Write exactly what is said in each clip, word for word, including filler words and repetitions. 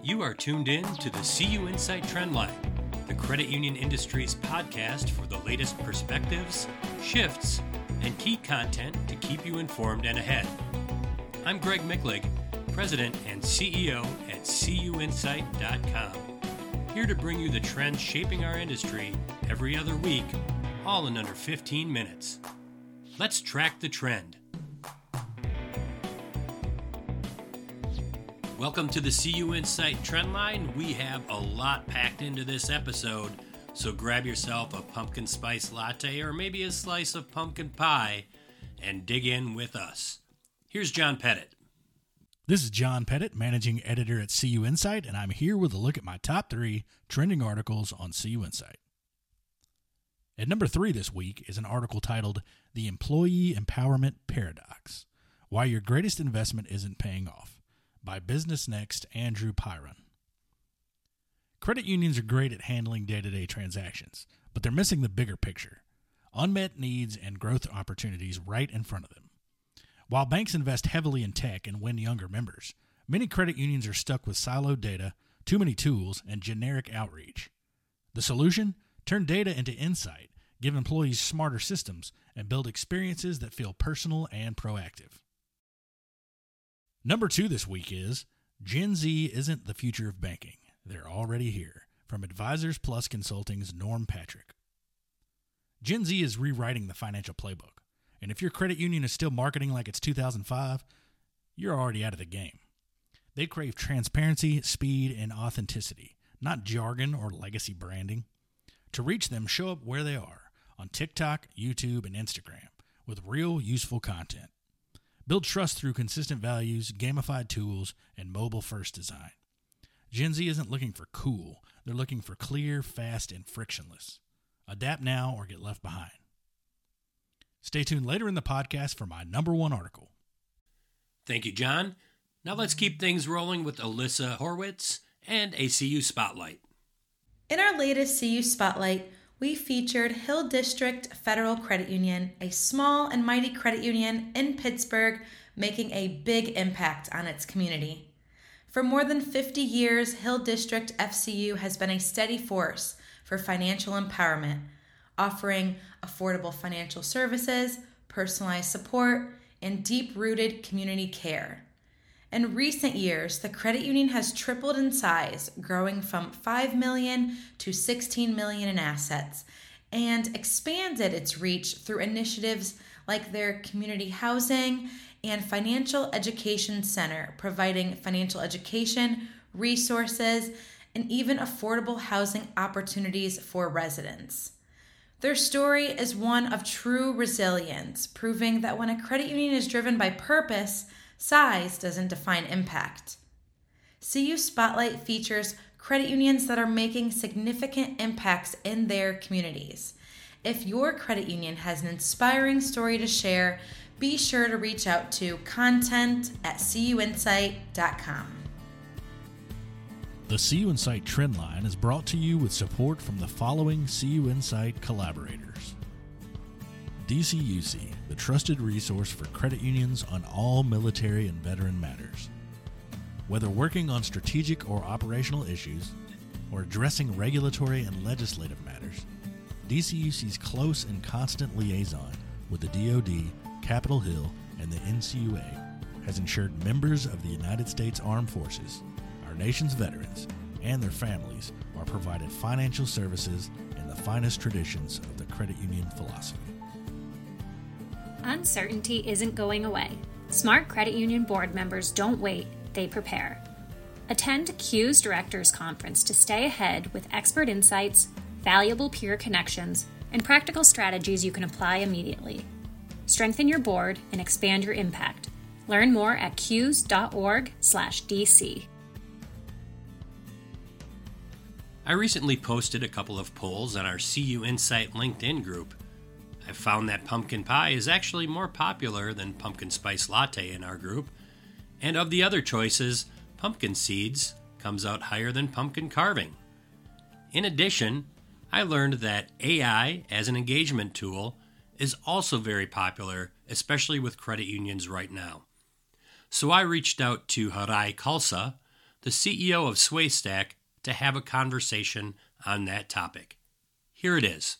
You are tuned in to the C U Insight Trendline, the credit union industry's podcast for the latest perspectives, shifts, and key content to keep you informed and ahead. I'm Greg Micklig, President and C E O at C U Insight dot com, here to bring you the trends shaping our industry every other week, all in under fifteen minutes. Let's track the trend. Welcome to the C U Insight Trendline. We have a lot packed into this episode, so grab yourself a pumpkin spice latte or maybe a slice of pumpkin pie and dig in with us. Here's John Pettit. This is John Pettit, Managing Editor at C U Insight, and I'm here with a look at my top three trending articles on C U Insight. At number three this week is an article titled The Employee Empowerment Paradox, Why Your Greatest Investment Isn't Paying Off, by Business Next Andrew Pyron. Credit unions are great at handling day-to-day transactions, but they're missing the bigger picture, unmet needs and growth opportunities right in front of them. While banks invest heavily in tech and win younger members, many credit unions are stuck with siloed data, too many tools, and generic outreach. The solution? Turn data into insight, give employees smarter systems, and build experiences that feel personal and proactive. Number two this week is Gen Z isn't the future of banking. They're already here, from Advisors Plus Consulting's Norm Patrick. Gen Z is rewriting the financial playbook, and if your credit union is still marketing like it's two thousand five, you're already out of the game. They crave transparency, speed, and authenticity, not jargon or legacy branding. To reach them, show up where they are, on TikTok, YouTube, and Instagram, with real, useful content. Build trust through consistent values, gamified tools, and mobile-first design. Gen Z isn't looking for cool. They're looking for clear, fast, and frictionless. Adapt now or get left behind. Stay tuned later in the podcast for my number one article. Thank you, John. Now let's keep things rolling with Alyssa Horwitz and a C U Spotlight. In our latest C U Spotlight, we featured Hill District Federal Credit Union, a small and mighty credit union in Pittsburgh, making a big impact on its community. For more than fifty years, Hill District F C U has been a steady force for financial empowerment, offering affordable financial services, personalized support, and deep-rooted community care. In recent years, the credit union has tripled in size, growing from five million dollars to sixteen million dollars in assets, and expanded its reach through initiatives like their community housing and financial education center, providing financial education, resources, and even affordable housing opportunities for residents. Their story is one of true resilience, proving that when a credit union is driven by purpose, size doesn't define impact. C U Spotlight features credit unions that are making significant impacts in their communities. If your credit union has an inspiring story to share, be sure to reach out to content at C U Insight dot com. The C U Insight Trendline is brought to you with support from the following C U Insight collaborators. D C U C, the trusted resource for credit unions on all military and veteran matters. Whether working on strategic or operational issues, or addressing regulatory and legislative matters, D C U C's close and constant liaison with the D O D, Capitol Hill, and the N C U A has ensured members of the United States Armed Forces, our nation's veterans, and their families are provided financial services in the finest traditions of the credit union philosophy. Uncertainty isn't going away. Smart Credit Union board members don't wait, they prepare. Attend Q's Directors Conference to stay ahead with expert insights, valuable peer connections, and practical strategies you can apply immediately. Strengthen your board and expand your impact. Learn more at qs.org slash DC. I recently posted a couple of polls on our C U Insight LinkedIn group. I found that pumpkin pie is actually more popular than pumpkin spice latte in our group, and of the other choices, pumpkin seeds comes out higher than pumpkin carving. In addition, I learned that A I as an engagement tool is also very popular, especially with credit unions right now. So I reached out to Harai Khalsa, the C E O of Swaystack, to have a conversation on that topic. Here it is.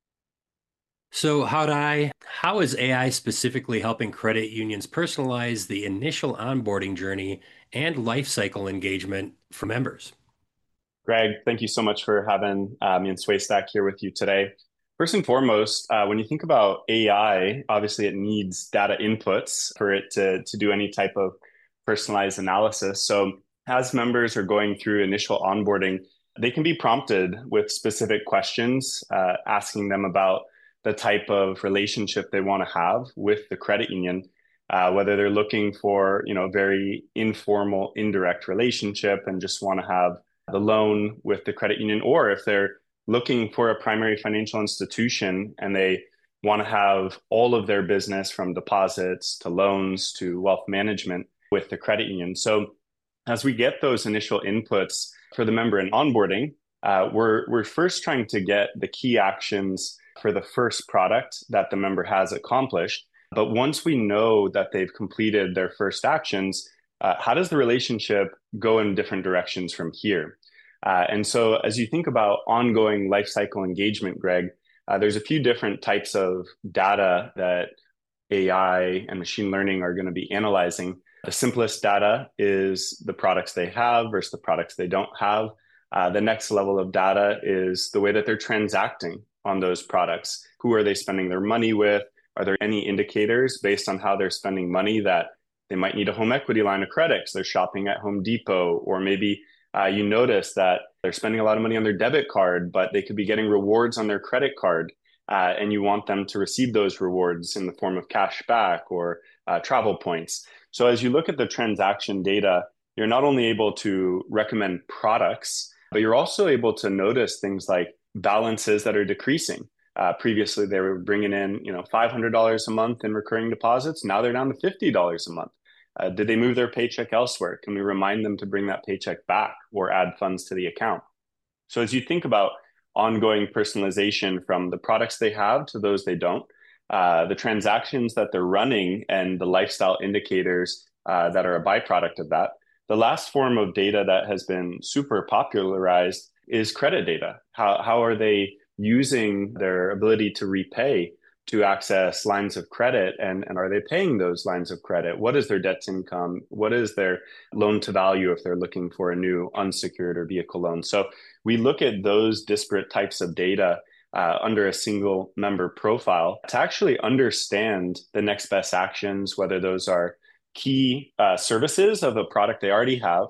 So, Howdai, how is A I specifically helping credit unions personalize the initial onboarding journey and lifecycle engagement for members? Greg, thank you so much for having uh, me and Swaystack here with you today. First and foremost, uh, when you think about A I, obviously it needs data inputs for it to, to do any type of personalized analysis. So as members are going through initial onboarding, they can be prompted with specific questions, uh, asking them about the type of relationship they want to have with the credit union, uh, whether they're looking for, you know, a very informal, indirect relationship and just want to have the loan with the credit union, or if they're looking for a primary financial institution and they want to have all of their business from deposits to loans to wealth management with the credit union. So as we get those initial inputs for the member in onboarding, uh, we're, we're first trying to get the key actions for the first product that the member has accomplished. But once we know that they've completed their first actions, uh, how does the relationship go in different directions from here? Uh, and so as you think about ongoing lifecycle engagement, Greg, uh, there's a few different types of data that A I and machine learning are going to be analyzing. The simplest data is the products they have versus the products they don't have. Uh, the next level of data is the way that they're transacting on those products. Who are they spending their money with? Are there any indicators based on how they're spending money that they might need a home equity line of credit because they're shopping at Home Depot? Or maybe uh, you notice that they're spending a lot of money on their debit card, but they could be getting rewards on their credit card. Uh, and you want them to receive those rewards in the form of cash back or uh, travel points. So as you look at the transaction data, you're not only able to recommend products, but you're also able to notice things like balances that are decreasing. Uh, previously, they were bringing in, you know, five hundred dollars a month in recurring deposits. Now they're down to fifty dollars a month. Uh, did they move their paycheck elsewhere? Can we remind them to bring that paycheck back or add funds to the account? So as you think about ongoing personalization from the products they have to those they don't, uh, the transactions that they're running and the lifestyle indicators uh, that are a byproduct of that, the last form of data that has been super popularized is credit data. How, how are they using their ability to repay to access lines of credit, and, and are they paying those lines of credit? What is their debt to income? What is their loan to value if they're looking for a new unsecured or vehicle loan? So we look at those disparate types of data uh, under a single member profile to actually understand the next best actions, whether those are key uh, services of a product they already have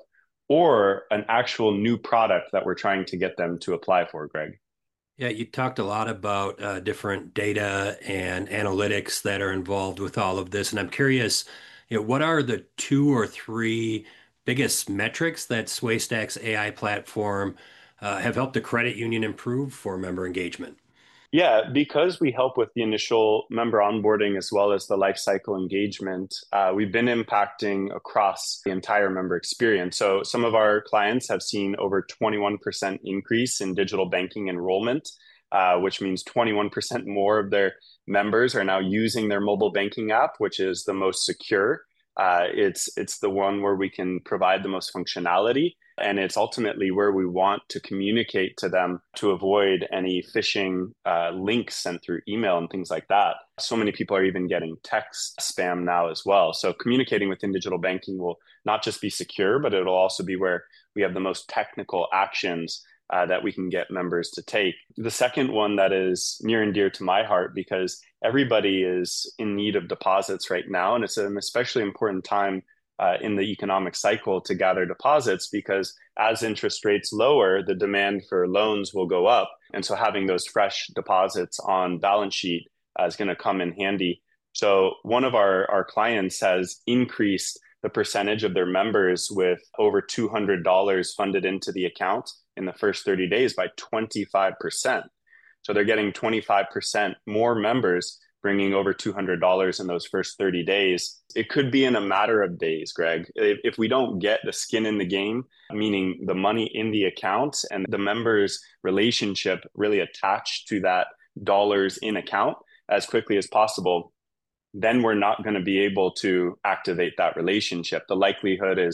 or an actual new product that we're trying to get them to apply for, Greg. Yeah, you talked a lot about uh, different data and analytics that are involved with all of this. And I'm curious, you know, what are the two or three biggest metrics that Swaystack's A I platform uh, have helped the credit union improve for member engagement? Yeah, because we help with the initial member onboarding as well as the lifecycle engagement, uh, we've been impacting across the entire member experience. So some of our clients have seen over twenty-one percent increase in digital banking enrollment, uh, which means twenty-one percent more of their members are now using their mobile banking app, which is the most secure. Uh, it's it's the one where we can provide the most functionality. And it's ultimately where we want to communicate to them to avoid any phishing uh, links sent through email and things like that. So many people are even getting text spam now as well. So communicating within digital banking will not just be secure, but it'll also be where we have the most technical actions uh, that we can get members to take. The second one that is near and dear to my heart, because everybody is in need of deposits right now, and it's an especially important time Uh, in the economic cycle to gather deposits, because as interest rates lower, the demand for loans will go up. And so having those fresh deposits on balance sheet uh, is going to come in handy. So one of our, our clients has increased the percentage of their members with over two hundred dollars funded into the account in the first thirty days by twenty-five percent. So they're getting twenty-five percent more members, bringing over two hundred dollars in those first thirty days. It could be in a matter of days, Greg. If, if we don't get the skin in the game, meaning the money in the account and the member's relationship really attached to that dollars in account as quickly as possible, then we're not going to be able to activate that relationship. The likelihood is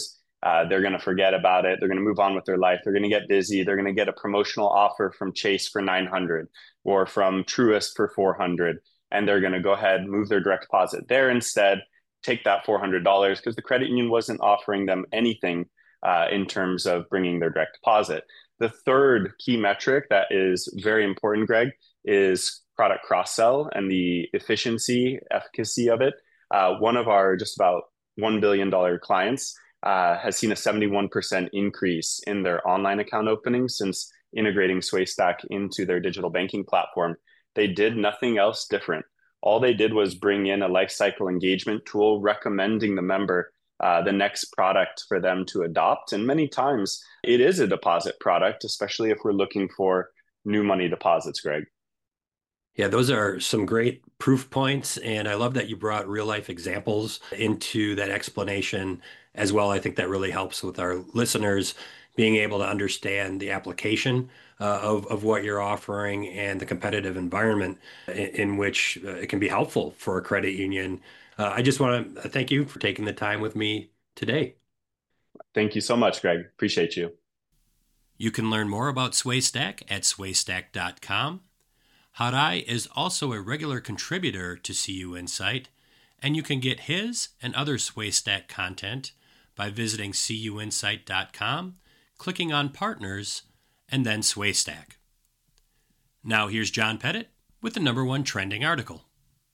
Uh, they're going to forget about it. They're going to move on with their life. They're going to get busy. They're going to get a promotional offer from Chase for nine hundred or from Truist for four hundred. And they're going to go ahead and move their direct deposit there instead, take that four hundred dollars because the credit union wasn't offering them anything uh, in terms of bringing their direct deposit. The third key metric that is very important, Greg, is product cross-sell and the efficiency, efficacy of it. Uh, one of our just about one billion dollars clients uh, has seen a seventy-one percent increase in their online account openings since integrating SwayStack into their digital banking platform. They did nothing else different. All they did was bring in a lifecycle engagement tool recommending the member uh, the next product for them to adopt. And many times it is a deposit product, especially if we're looking for new money deposits, Greg. Yeah, those are some great proof points. And I love that you brought real life examples into that explanation as well. I think that really helps with our listeners being able to understand the application uh, of, of what you're offering and the competitive environment in, in which uh, it can be helpful for a credit union. Uh, I just want to thank you for taking the time with me today. Thank you so much, Greg. Appreciate you. You can learn more about SwayStack at swaystack dot com. Harai is also a regular contributor to C U Insight, and you can get his and other SwayStack content by visiting c u insight dot com, clicking on Partners, and then SwayStack. Now here's John Pettit with the number one trending article.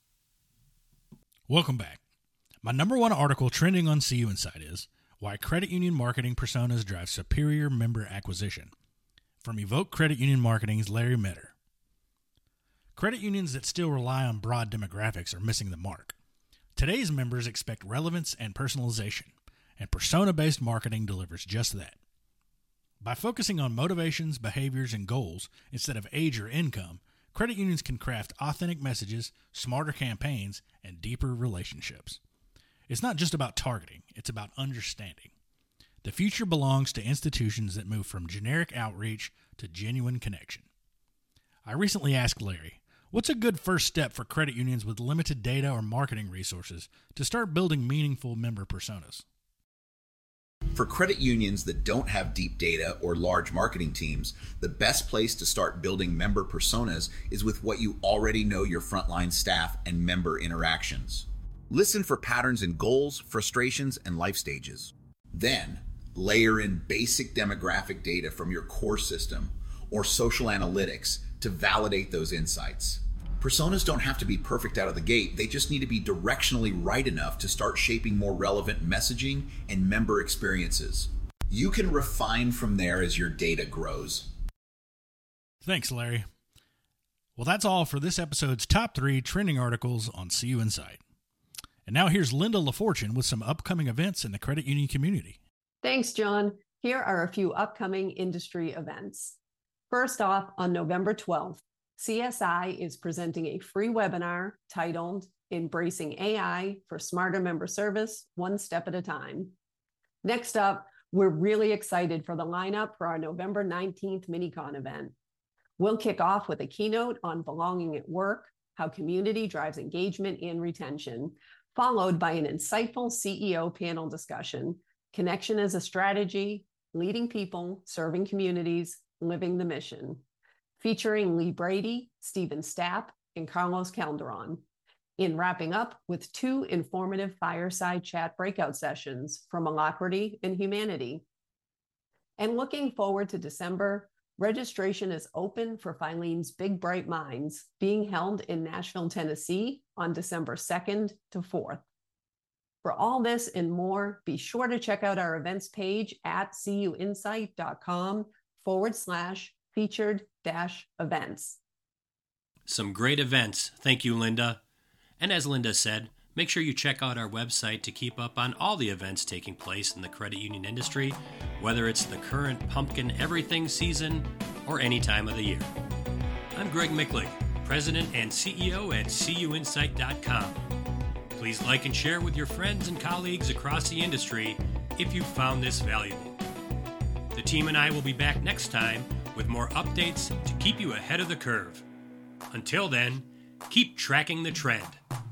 Welcome back. My number one article trending on C U Insight is Why Credit Union Marketing Personas Drive Superior Member Acquisition, from Evoke Credit Union Marketing's Larry Metter. Credit unions that still rely on broad demographics are missing the mark. Today's members expect relevance and personalization, and persona-based marketing delivers just that. By focusing on motivations, behaviors, and goals instead of age or income, credit unions can craft authentic messages, smarter campaigns, and deeper relationships. It's not just about targeting, it's about understanding. The future belongs to institutions that move from generic outreach to genuine connection. I recently asked Larry, what's a good first step for credit unions with limited data or marketing resources to start building meaningful member personas? For credit unions that don't have deep data or large marketing teams, the best place to start building member personas is with what you already know your frontline staff and member interactions. Listen for patterns in goals, frustrations, and life stages. Then, layer in basic demographic data from your core system or social analytics to validate those insights. Personas don't have to be perfect out of the gate. They just need to be directionally right enough to start shaping more relevant messaging and member experiences. You can refine from there as your data grows. Thanks, Larry. Well, that's all for this episode's top three trending articles on C U Insight. And now here's Linda LaFortune with some upcoming events in the credit union community. Thanks, John. Here are a few upcoming industry events. First off, on November twelfth, C S I is presenting a free webinar titled Embracing A I for Smarter Member Service, One Step at a Time. Next up, we're really excited for the lineup for our November nineteenth MiniCon event. We'll kick off with a keynote on belonging at work, how community drives engagement and retention, followed by an insightful C E O panel discussion, Connection as a Strategy, Leading People, Serving Communities, Living the Mission, featuring Lee Brady, Stephen Stapp, and Carlos Calderon, in wrapping up with two informative fireside chat breakout sessions from Alacrity and Humanity. And looking forward to December, registration is open for Filene's Big Bright Minds, being held in Nashville, Tennessee on December second to fourth. For all this and more, be sure to check out our events page at cuinsight.com forward slash featured dash events. Some great events. Thank you, Linda. And as Linda said, make sure you check out our website to keep up on all the events taking place in the credit union industry, whether it's the current pumpkin everything season or any time of the year. I'm Greg Micklig, President and C E O at c u insight dot com. Please like and share with your friends and colleagues across the industry if you found this valuable. The team and I will be back next time with more updates to keep you ahead of the curve. Until then, keep tracking the trend.